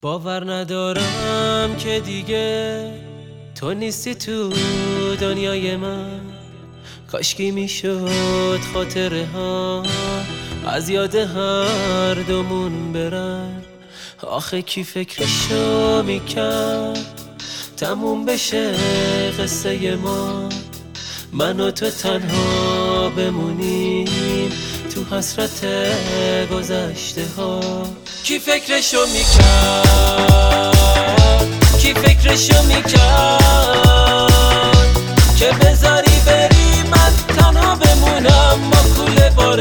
باور ندارم که دیگه تو نیستی تو دنیای من. کاشکی میشد خاطره ها از یاد هر دومون برن. آخه کی فکرشو میکرد تموم بشه قصه ما، من و تو تنها بمونیم تو حسرت گذشته ها. کی فکرشو میکرد، کی فکرشو میکرد که بذاری بری من تنها بمونم ما کوله بار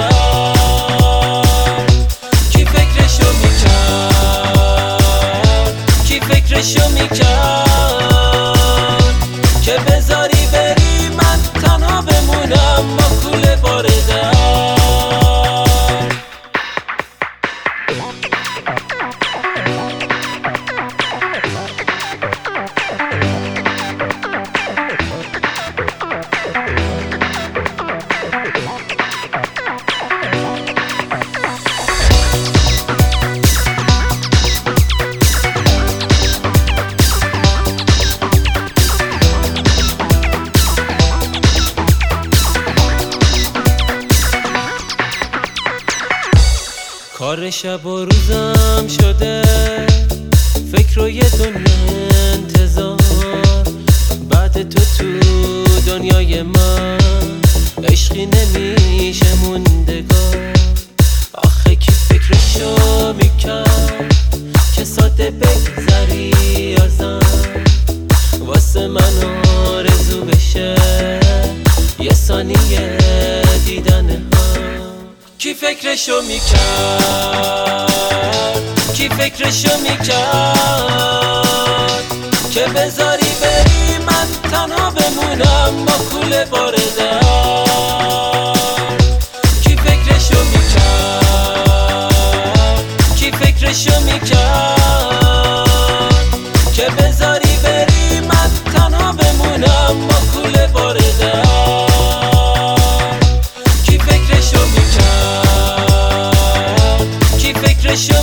در. کی فکرشو میکرد، کی فکرشو میکرد که بذاری بری من تنها بمونم ما کوله بار در. کار شب و روزم شده فکر و یه دنیا انتظار. بعد تو دنیای من عشقی نمیشه موندگار. آخه کی فکرشو میکرد که ساده بگذری ازم، واسه من آرزو بشه یه ثانیه دیدن هم. کی فکرشو میکرد، کی فکرشو میکرد که بذاری بری من تنها بمونم ما کوله بار در. کی فکرشو میکرد، کی فکرشو میکرد که بذاری بری من تنها بمونم ما کوله بار در. فکرشو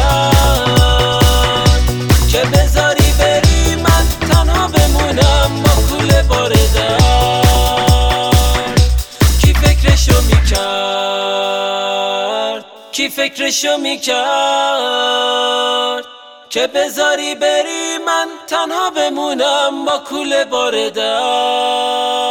میکرد که بذاری بری من تنها بمونم ما کوله بار در. کی فکرشو میکرد، کی فکرشو میکرد که بذاری بری من تنها بمونم با کوله بار در.